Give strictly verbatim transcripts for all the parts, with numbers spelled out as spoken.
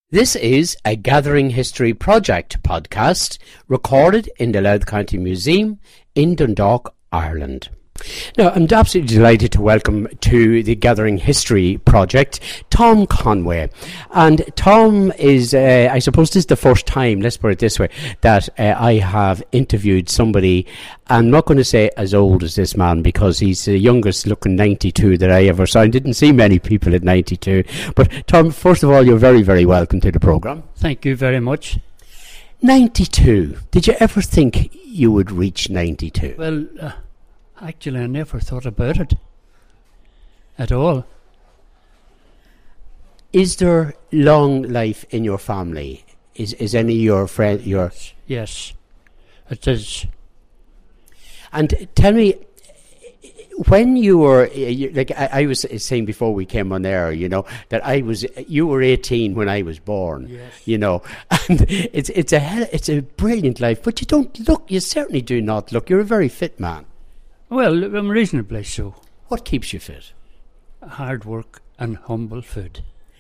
This is a Gathering History Project podcast recorded in the Louth County Museum in Dundalk, Ireland. Now, I'm absolutely delighted to welcome to the Gathering History Project Tom Conway. And Tom is, uh, I suppose this is the first time, let's put it this way, that uh, I have interviewed somebody. I'm not going to say as old as this man because he's the youngest looking ninety-two that I ever saw. I didn't see many people at ninety-two. But Tom, first of all, you're very, very welcome to the programme. Thank you very much. ninety-two. Did you ever think you would reach ninety-two? Well, uh, actually, I never thought about it at all. Is there long life in your family? Is is any of your friend your? Yes, it is. And tell me, when you were you, like I, I was saying before we came on air, you know that I was you were eighteen when I was born. Yes. You know, and it's it's a hell, it's a brilliant life, but you don't look. You certainly do not look. You're a very fit man. Well, I'm reasonably so. What keeps you fit? Hard work and humble food.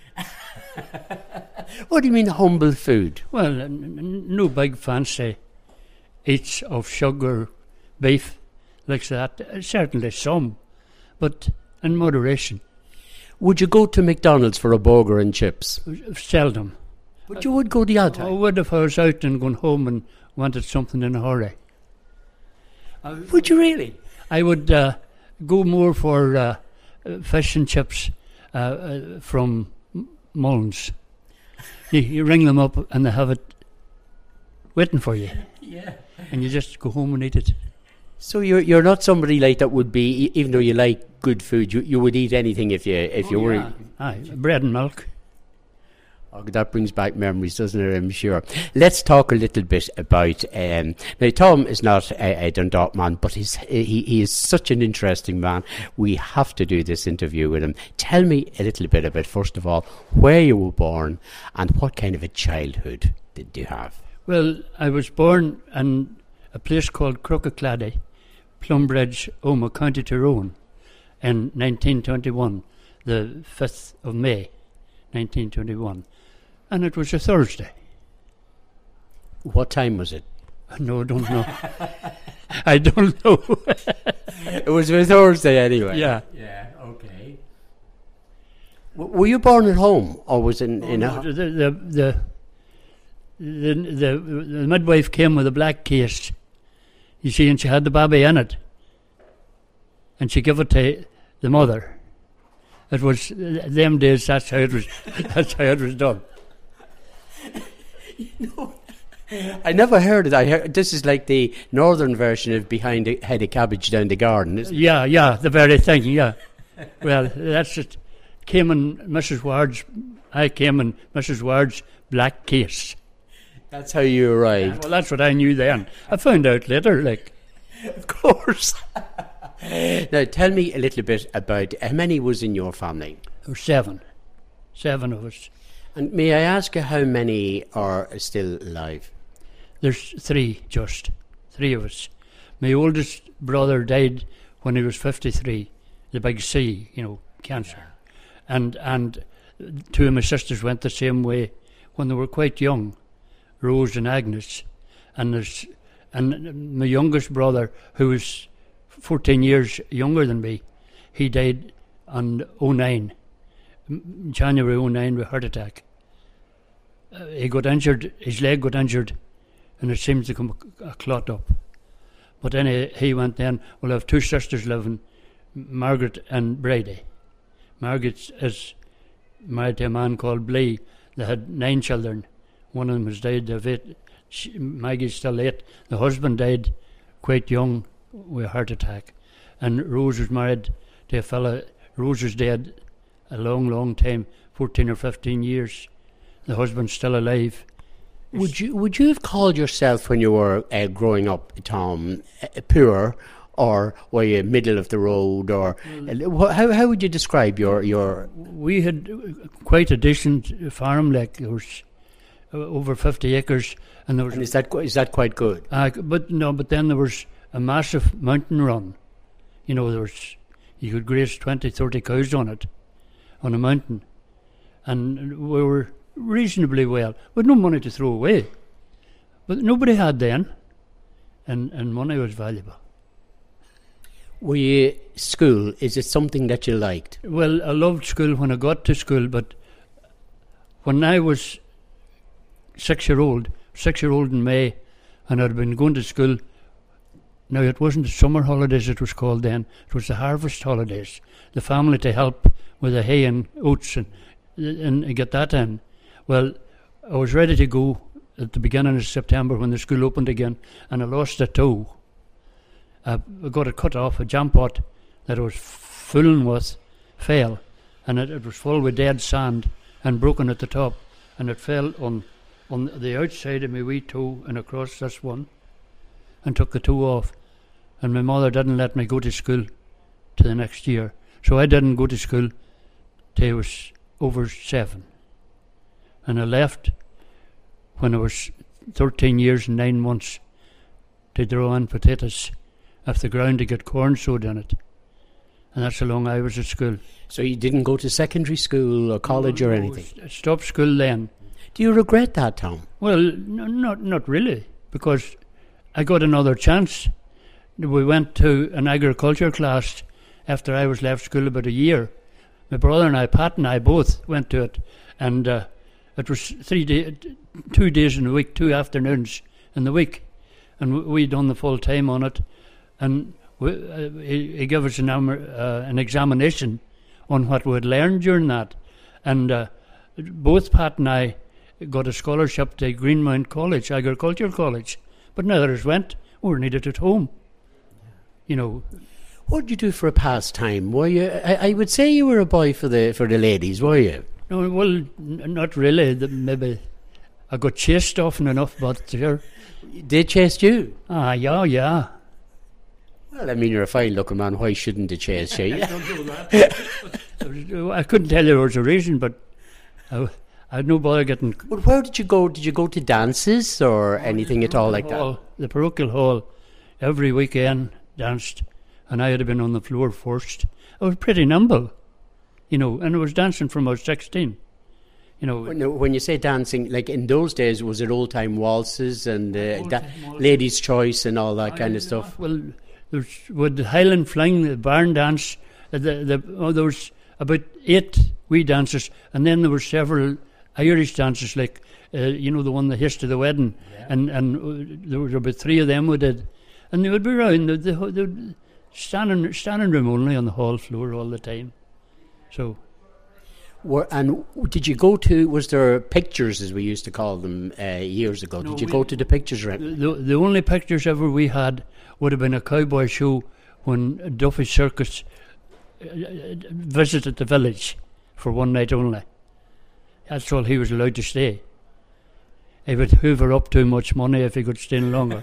What do you mean humble food? Well, n- n- no big fancy eats of sugar, beef, like that. Uh, certainly some, but in moderation. Would you go to McDonald's for a burger and chips? Seldom. But you would go the odd I time. would if I was out and going home and wanted something in a hurry. Would you really? I would uh, go more for uh, uh, fish and chips uh, uh, from M- Mullins. You, you ring them up and they have it waiting for you. Yeah. And you just go home and eat it. So you're you're not somebody like that would be, e- even though you like good food, you, you would eat anything if you if you Oh, were. yeah. Aye, bread and milk. Oh, that brings back memories, doesn't it? I'm sure. Let's talk a little bit about. Um, now, Tom is not a, a Dundalk man, but he's, he he is such an interesting man. We have to do this interview with him. Tell me a little bit about, first of all, where you were born and what kind of a childhood did you have? Well, I was born in a place called Crookacladdy, Plumbridge, Oma, County Tyrone, in nineteen twenty-one, the fifth of May, nineteen twenty-one. And it was a Thursday. What time was it? No, I don't know. I don't know. It was a Thursday anyway. Yeah. Yeah, okay. W- were you born at home or was it in, in Oh, a... no, the, the, the, the, the, the midwife came with a black case, you see, and she had the baby in it. And she gave it to the mother. It was, them days, that's how it was, that's how it was done. I never heard it. I heard this is like the northern version of behind a head of cabbage down the garden, isn't it? Yeah, yeah, the very thing, yeah. Well, that's it. Came in Missus Ward's, I came in Missus Ward's black case. That's how you arrived. Well, that's what I knew then. I found out later, like. Of course. Now, tell me a little bit about how many was in your family? There were seven. Seven of us. And may I ask you how many are still alive? There's three, just. Three of us. My oldest brother died when he was fifty-three. The big C, you know, cancer. And and two of my sisters went the same way when they were quite young, Rose and Agnes. And there's and my youngest brother, who was fourteen years younger than me, he died on oh nine, January oh nine, with a heart attack. Uh, he got injured, his leg got injured, and it seemed to come a, a clot up. But then he, he went then, well, I have two sisters living, Margaret and Brady. Margaret is married to a man called Blee. They had nine children. One of them has died of eight. She, Maggie's still eight. The husband died quite young with a heart attack. And Rose was married to a fella. Rose was dead a long, long time, fourteen or fifteen years. The husband's still alive. Would you would you have called yourself when you were uh, growing up, Tom, uh, poor, or were you middle of the road, or uh, how how would you describe your your? We had quite a decent farm, like there was uh, over fifty acres, and there was. And is that qu- is that quite good? Uh, but no, but then there was a massive mountain run. You know, there was you could graze twenty, thirty cows on it, on a mountain, and we were reasonably well, with no money to throw away. But nobody had then, and, and money was valuable. Were you school? Is it something that you liked? Well, I loved school when I got to school, but when I was six-year-old, six-year-old in May, and I'd been going to school. Now, it wasn't the summer holidays it was called then, it was the harvest holidays. The family to help with the hay and oats and, and get that in. Well, I was ready to go at the beginning of September when the school opened again, and I lost a toe. I got it cut off, a jam pot that I was fooling with fell, and it, it was full with dead sand and broken at the top, and it fell on, on the outside of my wee toe and across this one, and took the toe off. And my mother didn't let me go to school to the next year, so I didn't go to school till I was over seven. And I left when I was thirteen years and nine months to draw in potatoes off the ground to get corn sowed in it. And that's how long I was at school. So you didn't go to secondary school or college no, or no, anything? I stopped school then. Do you regret that, Tom? Well, no, not not really, because I got another chance. We went to an agriculture class after I was left school about a year. My brother and I, Pat and I, both went to it, and uh, it was three day, two days in a week, two afternoons in the week, and we done the full time on it. And we, uh, he, he gave us an, um, uh, an examination on what we had learned during that, and uh, both Pat and I got a scholarship to Greenmount College, Agricultural College, but neither of us went. We were needed at home, you know. What did you do for a pastime? Were you? I, I would say you were a boy for the for the ladies, were you? No, well, n- not really. The, maybe I got chased often enough, but sure. They chased you? Ah, yeah, yeah. Well, I mean, you're a fine-looking man. Why shouldn't they chase you? Don't do that. I couldn't tell you there was a reason, but I, I had no bother getting. But where did you go? Did you go to dances or anything at all like hall, that? The parochial hall, every weekend danced, and I had been on the floor first. I was pretty nimble, you know, and I was dancing from I was sixteen. You know, When, when you say dancing, like in those days, was it old-time waltzes and uh, Old da- time waltzes. ladies' choice and all that I- kind of stuff? Well, there's with the Highland Fling, the barn dance, uh, the the oh, there was about eight wee dances, and then there were several Irish dances, like uh, you know the one that hissed to the wedding, yeah. and and uh, there was about three of them we did, and they would be round the, the, the standing standing room only on the hall floor all the time, so. Were, and did you go to, was there pictures, as we used to call them uh, years ago? No, did you we- go to the pictures or anything? The, the only pictures ever we had would have been a cowboy show when Duffy Circus uh, visited the village for one night only. That's all he was allowed to stay. He would hoover up too much money if he could stay longer.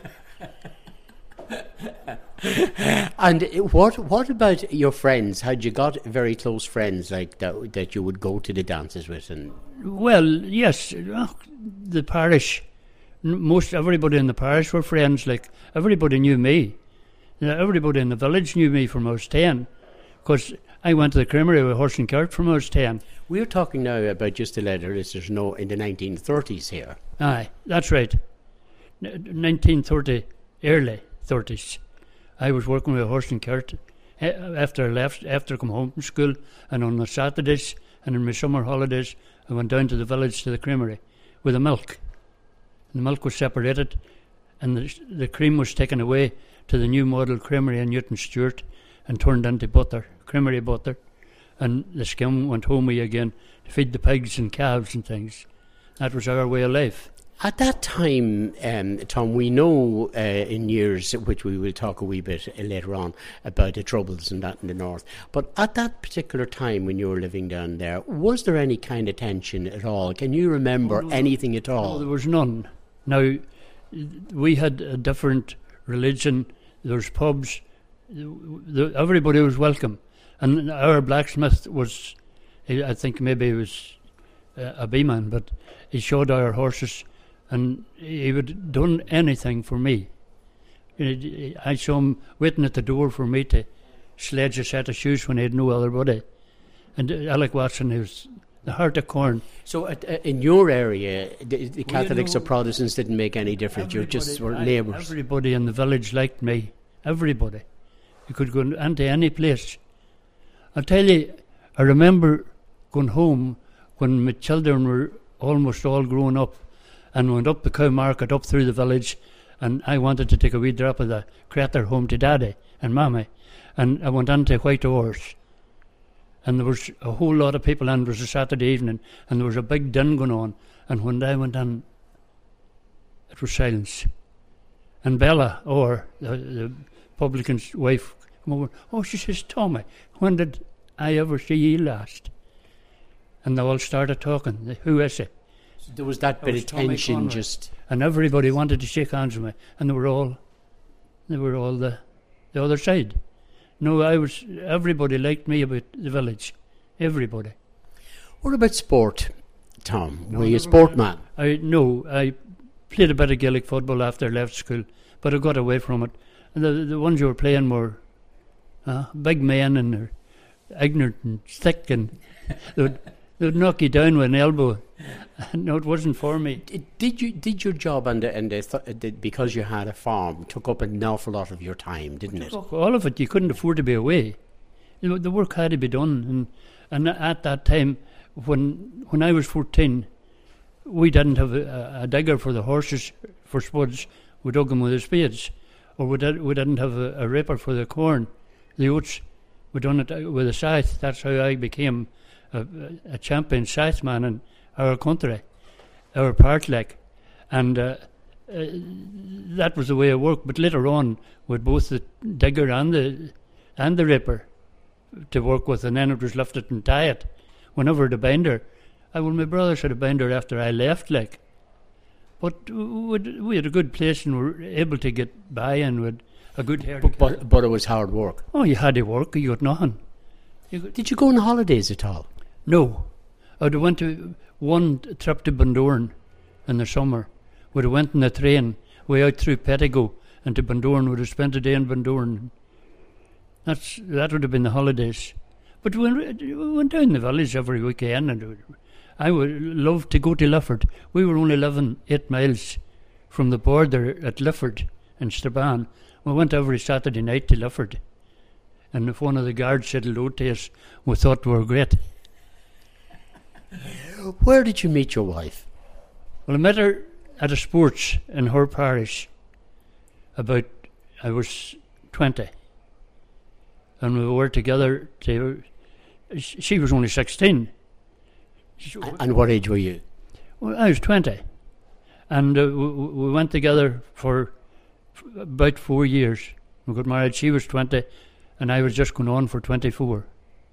And what what about your friends? Had you got very close friends like that that you would go to the dances with? And Well, yes, uh, the parish, n- most everybody in the parish were friends. Like, everybody knew me. You know, everybody in the village knew me from I was ten, because I went to the creamery with horse and cart from I was ten. we're talking now about, just to let our listeners know, in the nineteen thirties here. Aye, that's right. N- nineteen thirty, early thirties. I was working with a horse and cart eh, after I left, after I come home from school, and on the Saturdays and in my summer holidays, I went down to the village to the creamery with the milk. And the milk was separated, and the, the cream was taken away to the new model creamery in Newton Stewart and turned into butter, creamery butter, and the skim went home with you again to feed the pigs and calves and things. That was our way of life. At that time, um, Tom, we know uh, in years, which we will talk a wee bit uh, later on, about the troubles and that in the north. But at that particular time when you were living down there, was there any kind of tension at all? Can you remember Oh, no, anything at No, all? there was none. Now, we had a different religion. There was pubs. The, everybody was welcome. And our blacksmith was, I think maybe he was uh, a B-man, but he showed our horses, and he would have done anything for me. I saw him waiting at the door for me to sledge a set of shoes when he had no other body. And Alec Watson, he was the heart of Corn. So at, uh, in your area, the, the Well, you Catholics know, or Protestants didn't make any difference. You just were I- neighbours. Everybody in the village liked me. Everybody. You could go into any place. I'll tell you, I remember going home when my children were almost all grown up and went up the cow market up through the village, and I wanted to take a wee drop of the crater home to Daddy and Mammy, and I went on to White Horse, and there was a whole lot of people, and it was a Saturday evening, and there was a big din going on, and when I went on, it was silence. And Bella, or the, the publican's wife, came over, oh, she says, Tommy, when did I ever see you last? And they all started talking. Who is it? There was that That bit was of Tommy tension Conroy. just... And everybody wanted to shake hands with me, and they were all, they were all the, the other side. No, I was. Everybody liked me about the village. Everybody. What about sport, Tom? No, Were you a never sportman? I no. I played a bit of Gaelic football after I left school, but I got away from it. And the the ones who were playing were uh, big men, and they're ignorant and thick, and they would, they would knock you down with an elbow. No, it wasn't for me. Did- Did you did your job and the, and the th- the, because you had a farm took up an awful lot of your time, didn't it? Look, all of it, you couldn't afford to be away. You know, the work had to be done, and and at that time, when when I was fourteen, we didn't have a, a digger for the horses for spuds. We dug them with the spades, or we did we didn't have a, a ripper for the corn, the oats. We done it with a scythe. That's how I became a, a champion scythe man in our country, our part, like, and. Uh, Uh, that was the way it worked. But later on, with both the digger and the and the ripper to work with, and then it was left it and tie it. Whenever the binder, I well, my brother had a binder after I left, like. But we we had a good place and were able to get by, and with a good hair. But, but but it was hard work. Oh, you had to work. You got nothing. You got Did you go on holidays at all? no, I'd went to one trip to Bundoran in the summer. We'd have went in the train way out through Pettigo and to Bundoran. We'd have spent a day in Bundoran. That's that would have been the holidays. But we went, we went down the village every weekend, and I would love to go to Lifford. We were only living eight miles from the border at Lifford in Strabane. We went every Saturday night to Lifford, and if one of the guards said hello to us, we thought we were great. Where did you meet your wife? Well, I met her at a sports in her parish. About I was twenty, and we were together. To she was only sixteen. She- A- And what age were you? Well, I was twenty, and uh, we, we went together for f- about four years. We got married. She was twenty, and I was just going on for twenty-four.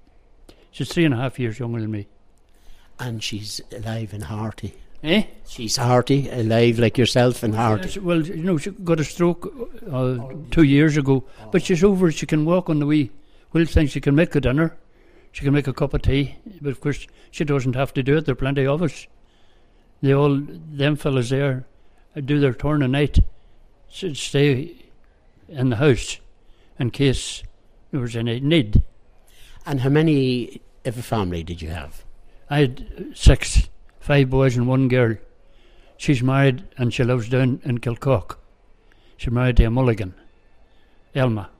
She's three and a half years younger than me. And she's alive and hearty. Eh? She's hearty, alive like yourself and hearty. Yes, well, you know, she got a stroke uh, two years ago, but she's over. She can walk on the wee wheel thing. She can make a dinner. She can make a cup of tea. But of course, she doesn't have to do it. There are plenty of us. They all, them fellas there, uh, do their turn at night. S- Stay in the house in case there was any need. And how many of a family did you have? I had uh, six, five boys and one girl. She's married and she lives down in Kilcock. She's married to a Mulligan, Elma.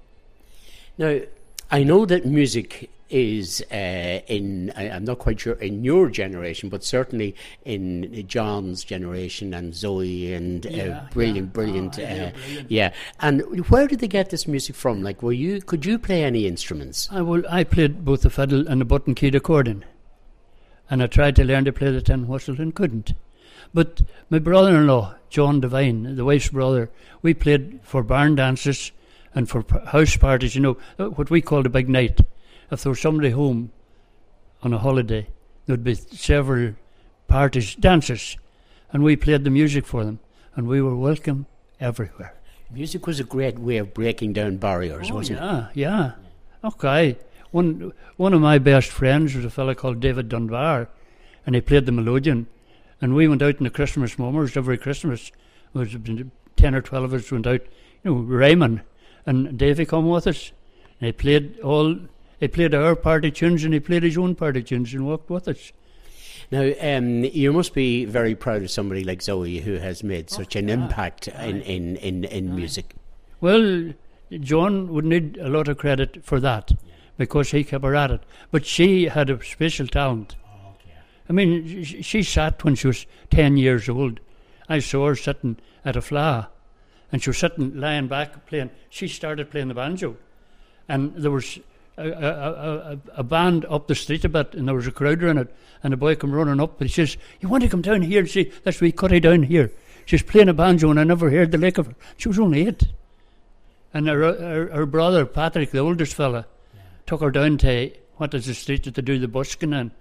Now, I know that music is uh, in, I, I'm not quite sure in your generation, but certainly in John's generation and Zoe and uh, Yeah, brilliant, yeah. brilliant, Oh, yeah, uh, brilliant. yeah. And where did they get this music from? Like, were you? Could you play any instruments? I well, I played both the fiddle and the button keyed accordion, and I tried to learn to play the tin whistle and couldn't. But my brother-in-law, John Devine, the wife's brother, we played for barn dances and for p- house parties. You know uh, what we called a big night. If there was somebody home on a holiday, there'd be several parties, dances, and we played the music for them, and we were welcome everywhere. Music was a great way of breaking down barriers, Oh, wasn't it? yeah, yeah. Okay. One one of my best friends was a fellow called David Dunbar, and he played the melodeon. And we went out in the Christmas mummers every Christmas. There was ten or twelve of us went out, you know, rhyming. And Davy come with us. And he played all, he played our party tunes and he played his own party tunes and walked with us. Now, um, you must be very proud of somebody like Zoe who has made such an yeah. impact Aye. in, in, in, in Aye. music. Well, John would need a lot of credit for that because he kept her at it. But she had a special talent. I mean, sh- she sat when she was ten years old. I saw her sitting at a fla, and she was sitting, lying back, playing. She started playing the banjo, and there was a, a, a, a band up the street a bit, and there was a crowd around it, and a boy come running up, and he says, "You want to come down here and see? That's wee Cutty down here. She's playing a banjo, and I never heard the like of her. She was only eight." And her, her, her brother, Patrick, the oldest fella, yeah. took her down to, what is the street that they do the busking in?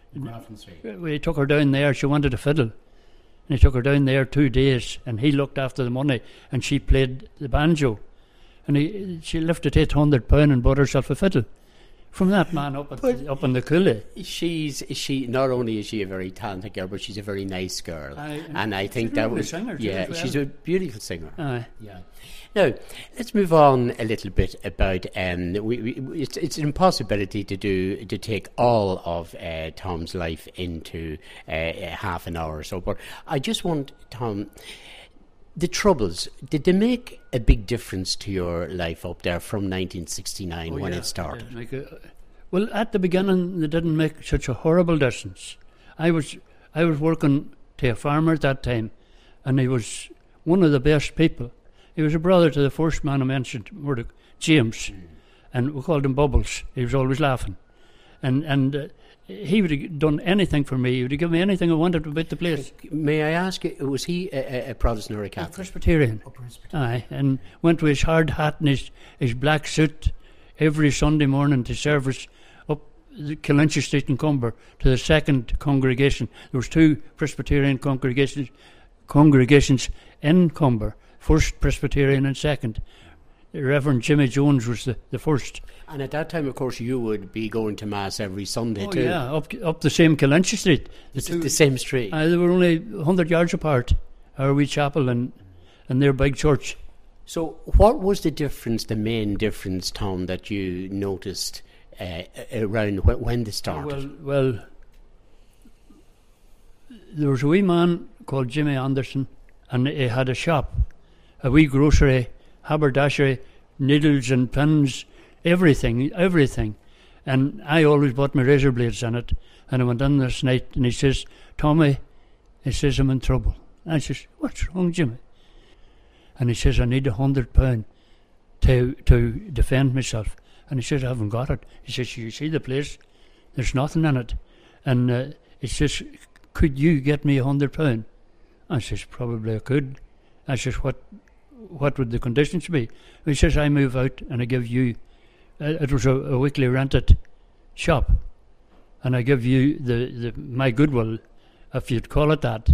We took her down there. She wanted a fiddle, and he took her down there two days, and he looked after the money, and she played the banjo, and he, she lifted eight hundred pound and bought herself a fiddle from that man up at the, up in the coulee. She's she not only is she a very talented girl, but she's a very nice girl, I, and I think that was singer, yeah, well. she's a beautiful singer. Aye. Yeah. Now, let's move on a little bit about. Um, we, we, it's, it's an impossibility to do to take all of uh, Tom's life into uh, half an hour or so. But I just want Tom. The Troubles, did they make a big difference to your life up there from nineteen sixty-nine Oh, when yeah, it started? Like a, well, at the beginning, they didn't make such a horrible difference. I was I was working to a farmer at that time, and he was one of the best people. He was a brother to the first man I mentioned, Murdoch, James, mm. and we called him Bubbles. He was always laughing. And and uh, he would have done anything for me. He would have given me anything I wanted about the place. May I ask you, was he a, a Protestant or a Catholic? A Presbyterian. Oh, Presbyterian. Aye, and went with his hard hat and his, his black suit every Sunday morning to service up the Killinchie Street in Cumber to the second congregation. There was two Presbyterian congregations, congregations in Cumber. First Presbyterian and second. Reverend Jimmy Jones was the, the first. And at that time, of course, you would be going to Mass every Sunday oh, too. yeah, up up the same Killinchie Street. The, two, the same street. Uh, they were only one hundred yards apart, our wee chapel and, and their big church. So what was the difference, the main difference, Tom, that you noticed uh, around when, when they started? Well, well, there was a wee man called Jimmy Anderson, and he had a shop. A wee grocery, haberdashery, needles and pins, everything, everything. And I always bought my razor blades in it. And I went in this night and he says, "Tommy," he says, "I'm in trouble." And I says, "What's wrong, Jimmy?" And he says, "I need a hundred pound to to defend myself." And he says, "I haven't got it." He says, "You see the place? There's nothing in it." And uh, he says, "Could you get me a hundred pound?" I says, "Probably I could." I says, "What what would the conditions be?" He says, "I move out and I give you," uh, it was a, a weekly rented shop, "and I give you the, the my goodwill, if you'd call it that."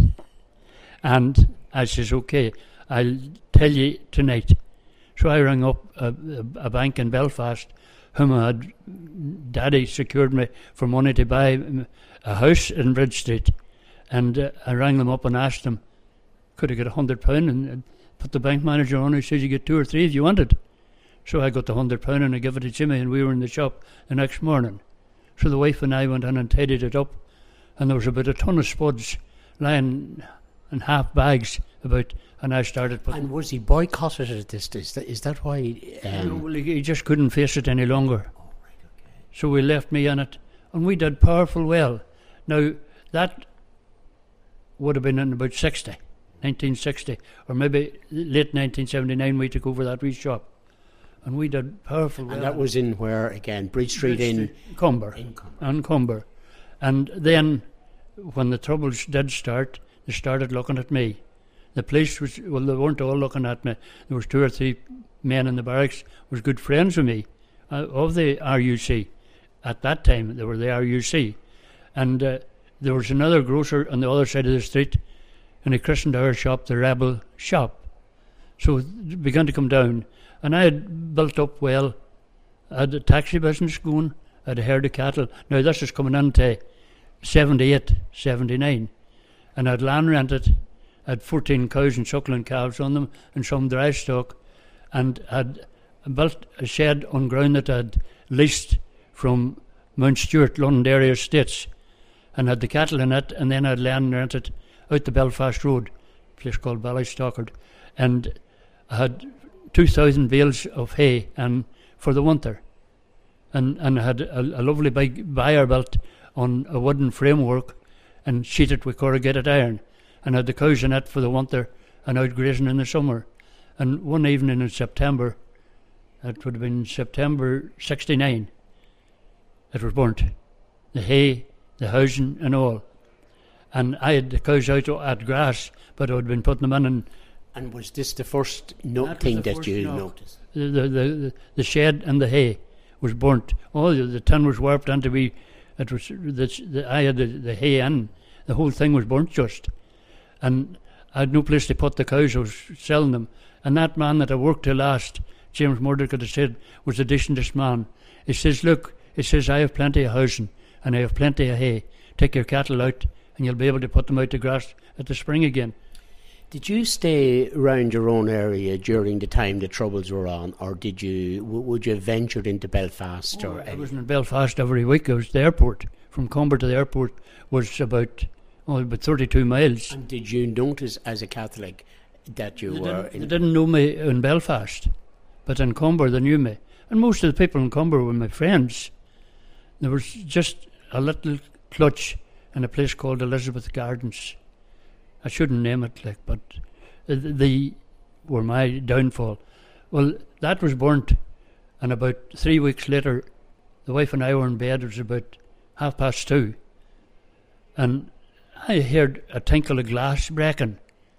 And I says, "Okay, I'll tell you tonight." So I rang up a, a, a bank in Belfast, whom I had, Daddy secured me for money to buy a house in Bridge Street, and uh, I rang them up and asked them, could I get a hundred pound, and, and put the bank manager on. He says, "You get two or three if you want it." So I got the hundred pound and I gave it to Jimmy, and we were in the shop the next morning. So the wife and I went in and tidied it up, and there was about a ton of spuds lying in half bags about, and I started putting. And was he boycotted at this? Is that, is that why? Um... Well, he just couldn't face it any longer. Oh, right, okay. So we left me in it, and we did powerful well. Now that would have been in about sixty. nineteen sixty, or maybe late nineteen seventy-nine, we took over that wee shop, and we did powerful. And well. that was in where again, Bridge Street, Bridge in Street, Cumber, in Cumber. and Cumber, and then when the troubles did start, they started looking at me. The police was well, they weren't all looking at me. There was two or three men in the barracks was good friends with me, uh, of the R U C. At that time, they were the R U C, and uh, there was another grocer on the other side of the street. And he christened our shop the Rebel Shop. So it began to come down. And I had built up well. I had a taxi business going. I had a herd of cattle. Now this is coming into seventy-eight, seventy-nine. And I had land rented. I had fourteen cows and suckling calves on them and some dry stock. And I had built a shed on ground that I had leased from Mount Stewart, Londonderry Estates. and had the cattle in it, and then I'd land rented out the Belfast Road, a place called Ballystockard, and I had two thousand bales of hay and for the winter, and and I had a, a lovely big byre built on a wooden framework and sheeted with corrugated iron, and had the cows in it for the winter and out grazing in the summer. And one evening in September, it would have been September sixty-nine, it was burnt, the hay, the housing and all. And I had the cows out at grass, but I had been putting them in. And, and was this the first no- that thing the that first you knock. noticed? The, the, the, the shed and the hay was burnt. Oh, the, the tin was warped into we. It was the, the, I had the, the hay in. The whole thing was burnt just, and I had no place to put the cows. I was selling them, and that man that I worked to last, James Murdoch, had said, was the decentest man. He says, "Look," he says, "I have plenty of housing and I have plenty of hay. Take your cattle out, and you'll be able to put them out to grass at the spring again." Did you stay around your own area during the time the Troubles were on, or did you w- would you have ventured into Belfast? Oh, or I was in Belfast every week. I was at the airport. From Comber to the airport was about oh, about thirty-two miles. And did you notice as a Catholic that you They were didn't, in they didn't know me in Belfast, but in Comber they knew me. And most of the people in Comber were my friends. There was just a little clutch in a place called Elizabeth Gardens. I shouldn't name it, like, but they were my downfall. Well, that was burnt, and about three weeks later, the wife and I were in bed. It was about half past two, and I heard a tinkle of glass breaking.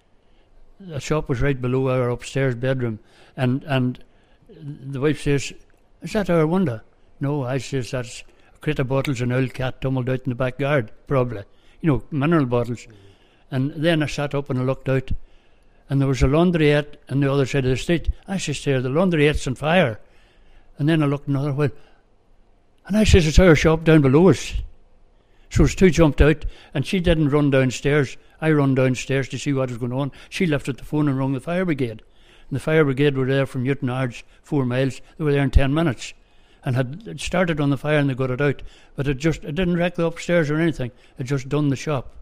The shop was right below our upstairs bedroom, and and the wife says, "Is that our window?" "No," I says, "that's a crate of bottles and old cat tumbled out in the backyard, probably. You know, mineral bottles." And then I sat up and I looked out, and there was a laundryette on the other side of the street. I says to her, "The laundryette's on fire." And then I looked another way, and I says, "It's our shop down below us." So us two jumped out, and she didn't run downstairs. I run downstairs to see what was going on. She lifted the phone and rang the fire brigade. And the fire brigade were there from Newton Ards, four miles. They were there in ten minutes, and had started on the fire, and they got it out. But it just it didn't wreck the upstairs or anything. It just done the shop.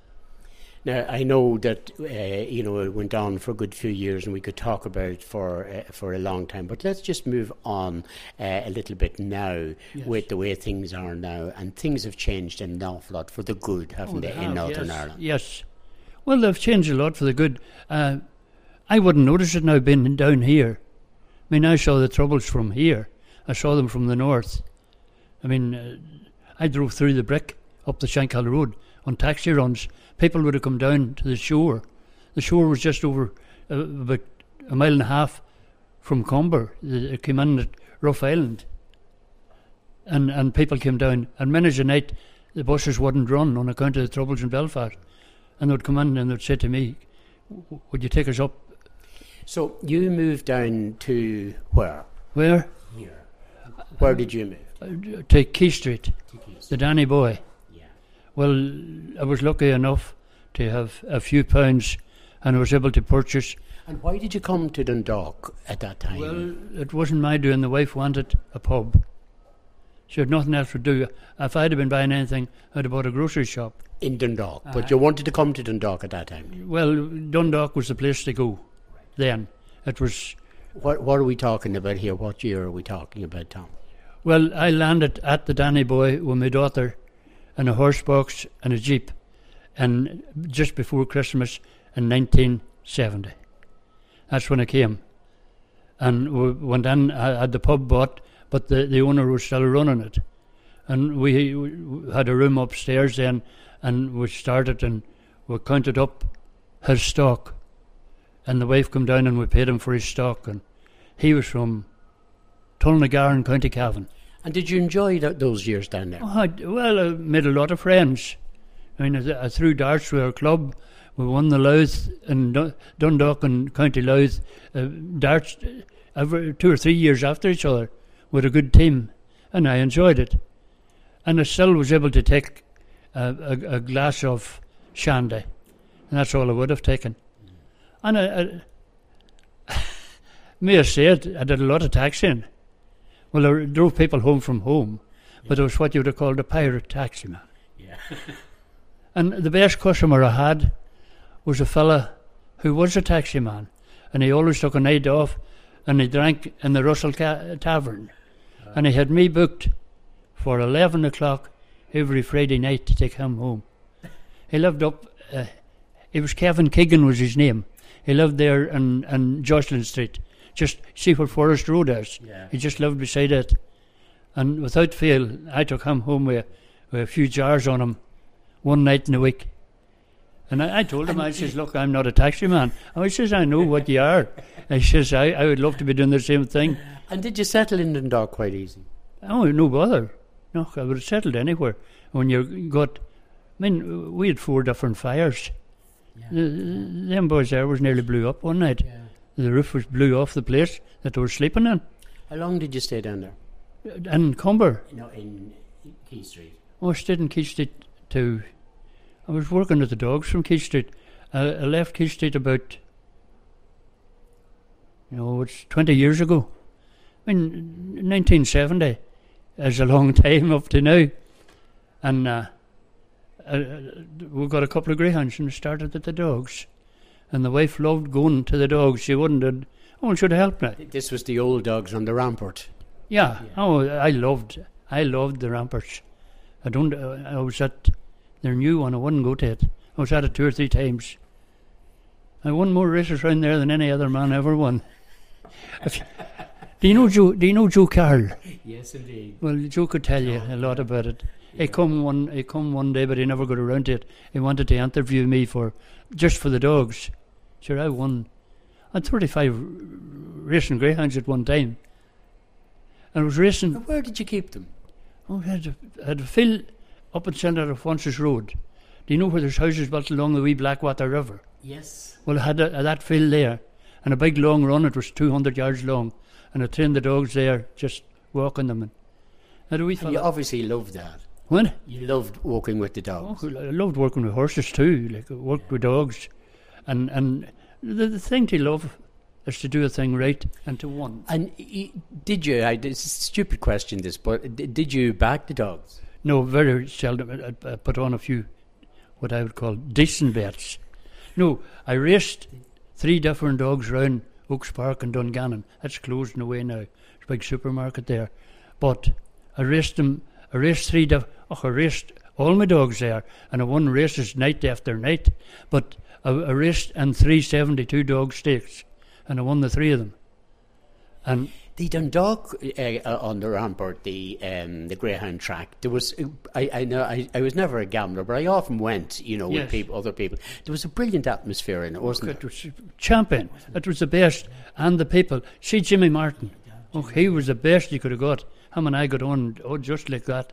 Now, I know that uh, you know it went on for a good few years, and we could talk about it for uh, for a long time. But let's just move on uh, a little bit now Yes. with the way things are now, and things have changed an awful lot for the good, haven't Oh, they, they in have, Northern yes, Ireland? Yes. Well, they've changed a lot for the good. Uh, I wouldn't notice it now being down here. I mean, I saw the Troubles from here. I saw them from the north. I mean, uh, I drove through the brick up the Shankill Road on taxi runs. People would have come down to the shore. The shore was just over uh, about a mile and a half from Comber. It came in at Rough Island. And and people came down. And many a night, the buses wouldn't run on account of the Troubles in Belfast. And they'd come in and they'd say to me, "Would you take us up?" So you moved down to where? Where? Here. Where did you move? Uh, to Key Street, the Danny Boy. Yeah. Well, I was lucky enough to have a few pounds, and I was able to purchase. And why did you come to Dundalk at that time? Well, it wasn't my doing. The wife wanted a pub. She had nothing else to do. If I'd have been buying anything, I'd have bought a grocery shop. In Dundalk. Aye. But you wanted to come to Dundalk at that time. Well, Dundalk was the place to go then. It was, What What are we talking about here? What year are we talking about, Tom? well, I landed at the Danny Boy with my daughter in a horse box and a jeep, and just before Christmas in nineteen seventy. That's when I came. And we went in, I had the pub bought, but the, the owner was still running it. And we, we had a room upstairs then, and we started and we counted up his stock. And the wife come down and we paid him for his stock. And he was from Tulnagar in County Cavan. And did you enjoy th- those years down there? Oh, I, well, I made a lot of friends. I mean, I, I threw darts with our club. We won the Louth in Dun- Dundalk and County Louth. Uh, darts every two or three years after each other with a good team. And I enjoyed it. And I still was able to take a, a, a glass of shandy. And that's all I would have taken. And I, I may I say it, I did a lot of taxiing. Well, I drove people home from home, but I was what you would have called a pirate taxi man. Yeah. And the best customer I had was a fella who was a taxi man, and he always took a night off, and he drank in the Russell Ca- Tavern, uh, and he had me booked for eleven o'clock every Friday night to take him home. He lived up. Uh, it was Kevin Keegan was his name. He lived there in, in Jocelyn Street. Just see where Forest Road is. Yeah. He just lived beside it. And without fail, I took him home with, with a few jars on him one night in a week. And I, I told him, I says, look, I'm not a taxi man. Oh, he says, I know what you are. I says, I, I would love to be doing the same thing. And did you settle in Dundalk quite easy? Oh, no bother. No, I would have settled anywhere. When you got, I mean, we had four different fires. Yeah. The, them boys there was nearly blew up one night. Yeah. The roof was blew off the place that they were sleeping in. How long did you stay down there? In Cumber. No, in Key Street. Oh, I stayed in Key Street too. I was working at the dogs from Key Street. I, I left Key Street about, you know, it's twenty years ago. I mean, nineteen seventy is a long time up to now. And uh, uh, we got a couple of greyhounds and started at the dogs. And the wife loved going to the dogs. She wouldn't have, oh, should have helped me. This was the old dogs on the rampart. Yeah. Yeah. Oh, I loved, I loved the ramparts. I don't, uh, I was at their new one. I wouldn't go to it. I was at it two or three times. I won more races round there than any other man ever won. If, do you know Joe? Do you know Joe Carroll? Yes, indeed. Well, Joe could tell you a lot about it. Yeah. He come one, he come one day, but he never got around to it. He wanted to interview me for just for the dogs. Sure, I won. I had thirty-five racing greyhounds at one time. And I was racing. And where did you keep them? Oh, I had a, I had a field up in centre of Fonses Road. Do you know where there's houses built along the wee Blackwater River? Yes. Well, I had a, a, that field there, and a big long run. It was two hundred yards long, and I trained the dogs there, just walking them. And, and a wee And fella. you obviously loved that. When? You loved walking with the Oh, dogs. I loved working with horses too. Like I worked Yeah. with dogs, and and the, the thing to love is to do a thing right and to win. And y- did you, I, it's a stupid question this, but d- did you back the dogs? No, very seldom. I, I put on a few, what I would call decent bets. No, I raced three different dogs round Oaks Park and Dungannon. That's closed in a way now. There's a big supermarket there. But I raced them, I raced three, diff- oh, I raced all my dogs there, and I won races night after night. But I, I raced in three seventy-two dog stakes, and I won the three of them. And The Dundalk uh, uh, on the rampart, the um, the Greyhound track. There was, I, I know, I, I was never a gambler, but I often went, you know, with Yes. people, other people. There was a brilliant atmosphere in it, wasn't it there? was champion. It was the best, and the people. See Jimmy Martin. Oh, he was the best you could have got. Him and I got on, oh, just like that.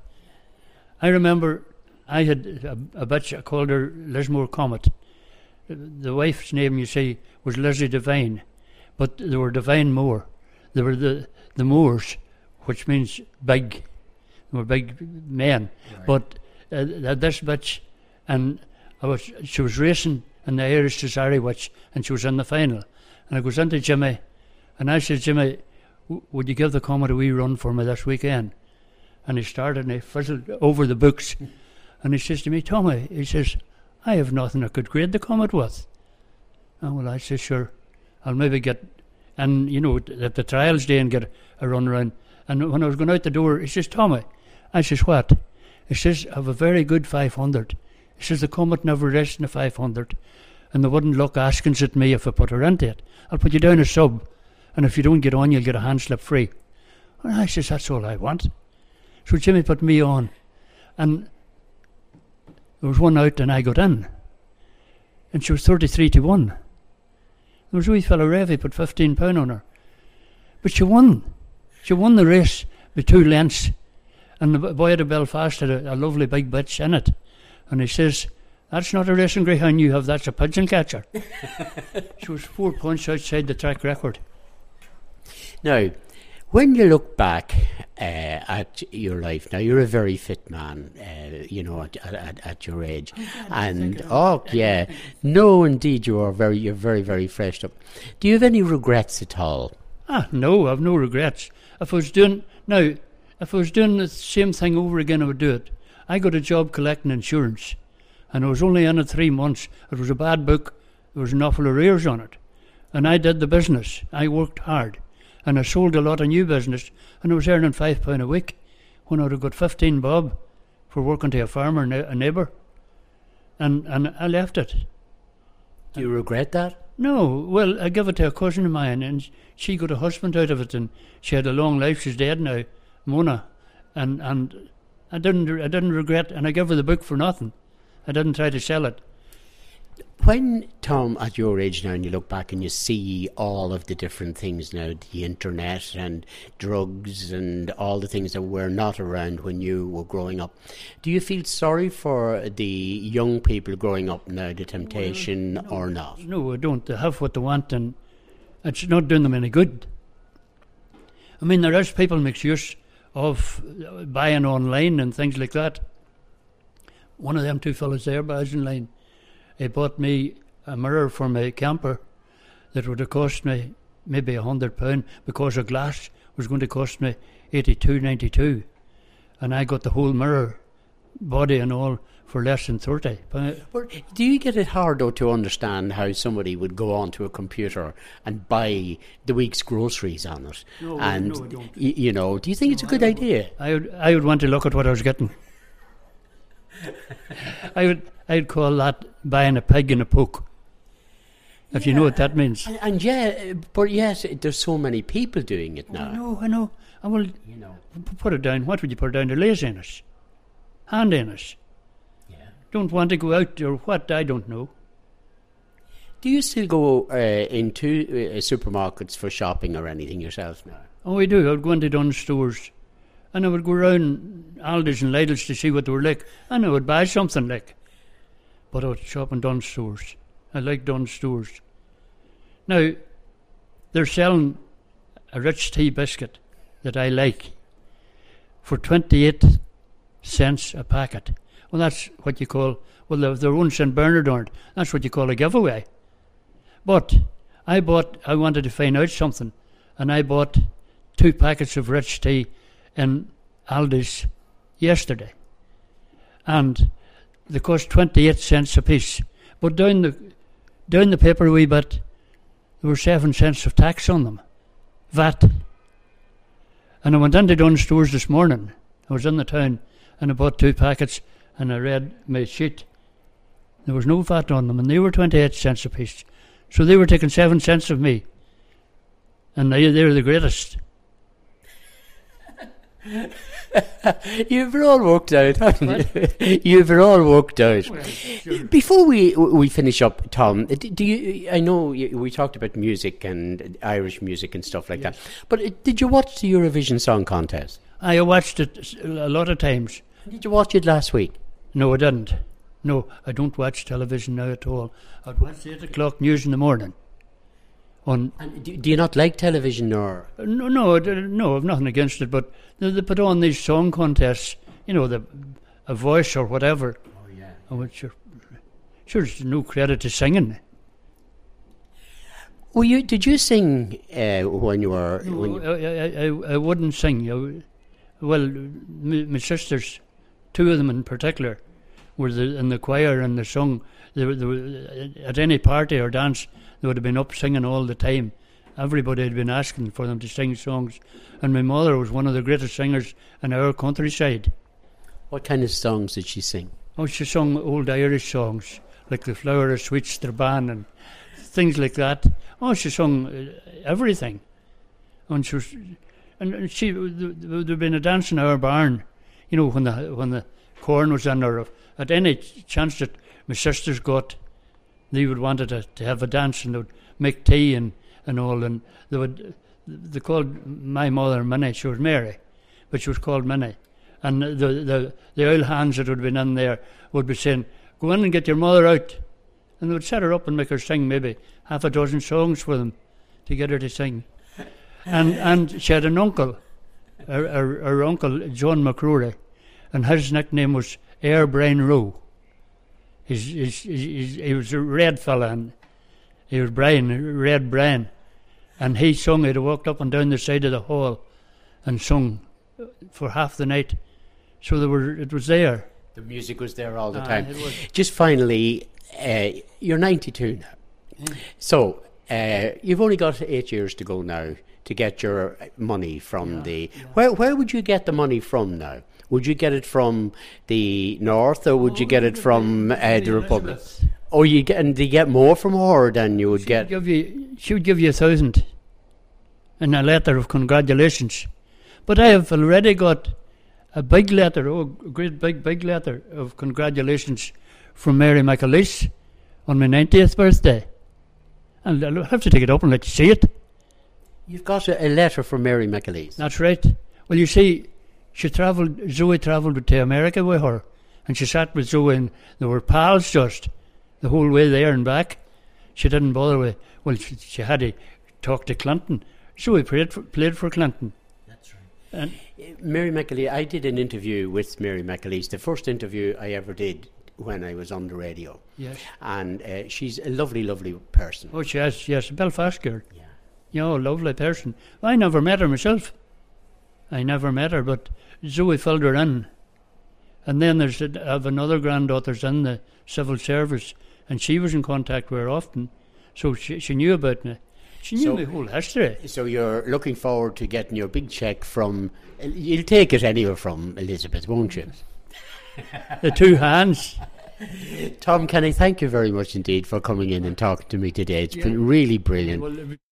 I remember I had a, a bitch. I called her Lismore Comet. The wife's name, you see, was Lizzie Devine, but they were Devine Moore. They were the the Moors, which means big. They were big men. Right. But uh, this bitch, and I was, she was racing in the Irish Cesare Witch, and she was in the final. And I goes into Jimmy, and I said, Jimmy, w- would you give the Comet a wee run for me this weekend? And he started and he fizzled over the books. And he says to me, Tommy, he says, I have nothing I could grade the Comet with. Oh, well, I said, sure, I'll maybe get, and you know, at the trials day and get a run around. And when I was going out the door, he says, Tommy, I says, what? He says, I have a very good five hundred. He says, the Comet never raced in a five hundred. And they wouldn't look askance at me if I put her into it. I'll put you down a sub. And if you don't get on, you'll get a hand slip free. And I says, that's all I want. So Jimmy put me on. And there was one out and I got in. And she was thirty-three to one. There was a wee fellow Revy put fifteen pound on her. But she won. She won the race by two lengths. And the boy at Belfast had a, a lovely big bitch in it. And he says, that's not a racing greyhound you have, that's a pigeon catcher. She was four points outside the track record. Now, when you look back uh, at your life, now you're a very fit man, uh, you know, at, at, at your age, and oh yeah, no, indeed, you are very, you're very, very fresh up. Do you have any regrets at all? Ah, no, I've no regrets. If I was doing now, if I was doing the same thing over again, I would do it. I got a job collecting insurance, and I was only in it three months. It was a bad book. There was an awful arrears on it. And I did the business. I worked hard. And I sold a lot of new business, and I was earning five pound a week when I would have got fifteen bob for working to a farmer, a neighbour. And, and I left it. Do you regret that? No, well, I gave it to a cousin of mine, and she got a husband out of it, and she had a long life. She's dead now, Mona, and and I didn't I didn't regret, and I gave her the book for nothing. I didn't try to sell it. When, Tom, at your age now, and you look back and you see all of the different things now, the internet and drugs and all the things that were not around when you were growing up, do you feel sorry for the young people growing up now, the temptation, well, no, or not? No, I don't. They have what they want, and it's not doing them any good. I mean, there is people makes use of buying online and things like that. One of them two fellas there buys online. He bought me a mirror for my camper that would have cost me maybe a hundred pound, because a glass was going to cost me eighty-two ninety-two, and I got the whole mirror, body and all, for less than thirty. But do you get it hard though to understand how somebody would go onto a computer and buy the week's groceries on it? No, and no, I don't. Y- you know, do you think no, it's a good I idea? I would, I would want to look at what I was getting. I would, I'd call that buying a pig in a poke, if yeah. you know what that means. And, and yeah, but yes, there's so many people doing it now. I know, I know. I will, you know, put it down. What would you put it down to? Laziness, handiness. Yeah. Don't want to go out or what? I don't know. Do you still go uh, into uh, supermarkets for shopping or anything yourself now? Oh, we do. I would go into Dunnes stores. And I would go around Aldi's and Lidl's to see what they were like. And I would buy something like. But I would shop in Dunnes stores. I like Dunnes stores. Now, they're selling a rich tea biscuit that I like for twenty-eight cents a packet. Well, that's what you call, well, they're, they're own Saint Bernard aren't. That's what you call a giveaway. But I bought, I wanted to find out something. And I bought two packets of rich tea in Aldi's yesterday, and they cost twenty-eight cents a piece. But down the down the paper a wee bit, there were seven cents of tax on them, V A T. And I went into Dunnes stores this morning. I was in the town, and I bought two packets, and I read my sheet. There was no V A T on them, and they were twenty-eight cents a piece. So they were taking seven cents of me, and they they're the greatest. You've it all worked out, haven't you? You've it all worked out. Well, sure. Before we we finish up, Tom, do you? I know you, we talked about music and Irish music and stuff like yes. that. But did you watch the Eurovision Song Contest? I watched it a lot of times. Did you watch it last week? No, I didn't. No, I don't watch television now at all. I'd watch the eight o'clock news in the morning. On and do, do you not like television or? No, no, no. I've nothing against it, but they, they put on these song contests. You know, the a voice or whatever. Oh yeah. Oh, it's sure, sure, there's no credit to singing. Well, you did you sing uh, when you were? No, when you I, I, I, I wouldn't sing. I, well, my, my sisters, two of them in particular, were the, in the choir and they sung. They were, they were, at any party or dance, they would have been up singing all the time. Everybody had been asking for them to sing songs. And my mother was one of the greatest singers in our countryside. What kind of songs did she sing? Oh, she sung old Irish songs, like The Flower of Sweet Strabane and things like that. Oh, she sung uh, everything. And she was, and, and she, there had been a dance in our barn, you know, when the when the corn was in there. At any chance that my sisters got, they would wanted to, to have a dance, and they would make tea and, and all, and they would they called my mother Minnie. She was Mary, but she was called Minnie. And the the the old hands that would have been in there would be saying, "Go in and get your mother out," and they would set her up and make her sing maybe half a dozen songs for them to get her to sing. And and she had an uncle, her, her, her uncle John McCrory, and his nickname was Air Brain Rowe. He's, he's, he's, he was a red fella, and he was Brian, Red Brian, and he sung. He'd walked up and down the side of the hall and sung for half the night. So there were, it was there. The music was there all the Ah, time. it was. Just finally, uh, you're ninety-two now. Yeah. So uh, you've only got eight years to go now to get your money from Yeah, the... yeah. Where, where would you get the money from now? Would you get it from the North or would you Oh, get it the- from the uh, Lady the Republic? Elizabeth. Or you get, and they get more from her than you would She get... would give you, she would give you a thousand and a letter of congratulations. But I have already got a big letter, oh, a great big, big letter of congratulations from Mary McAleese on my ninetieth birthday. And I'll have to take it up and let you see it. You've got a, a letter from Mary McAleese. That's right. Well, you see, she travelled, Zoe travelled to America with her, and she sat with Zoe, and they were pals just the whole way there and back. She didn't bother with, well, she, she had to talk to Clinton. Zoe played for, played for Clinton. That's right. And Mary McAleese, I did an interview with Mary McAleese, the first interview I ever did when I was on the radio. yes. And uh, she's a lovely, lovely person. Oh, yes, yes, a Belfast girl. Yeah. You know, a lovely person. I never met her myself. I never met her, but Zoe filled her in. And then there's a, I have another granddaughter's in the civil service, and she was in contact with her often, so she, she knew about me. She knew So- my whole history. So you're looking forward to getting your big cheque from... You'll take it anywhere from Elizabeth, won't you? The two hands. Tom Kenny, thank you very much indeed for coming in and talking to me today. It's Yeah. been really brilliant. Well,